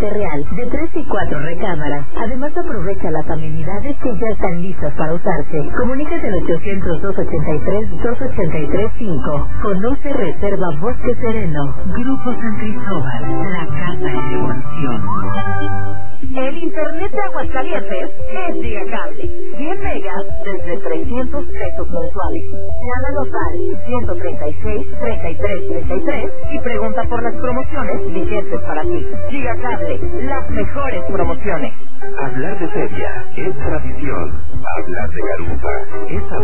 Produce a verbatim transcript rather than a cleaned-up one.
Monterreal, de tres y cuatro recámaras. Además, aprovecha las amenidades que ya están listas para usarse. Comunícate al ochocientos, dos ochenta y tres, dos ochenta y tres, cinco. Conoce Reserva Bosque Sereno. Grupo San Cristóbal, la casa en evolución. El internet de Aguascalientes es Gigacable. cien megas desde trescientos pesos mensuales. Llama local ciento treinta y seis, treinta y tres, treinta y tres y pregunta por las promociones vigentes para ti. Gigacable, las mejores promociones. Hablar de feria es tradición. Hablar de garufa es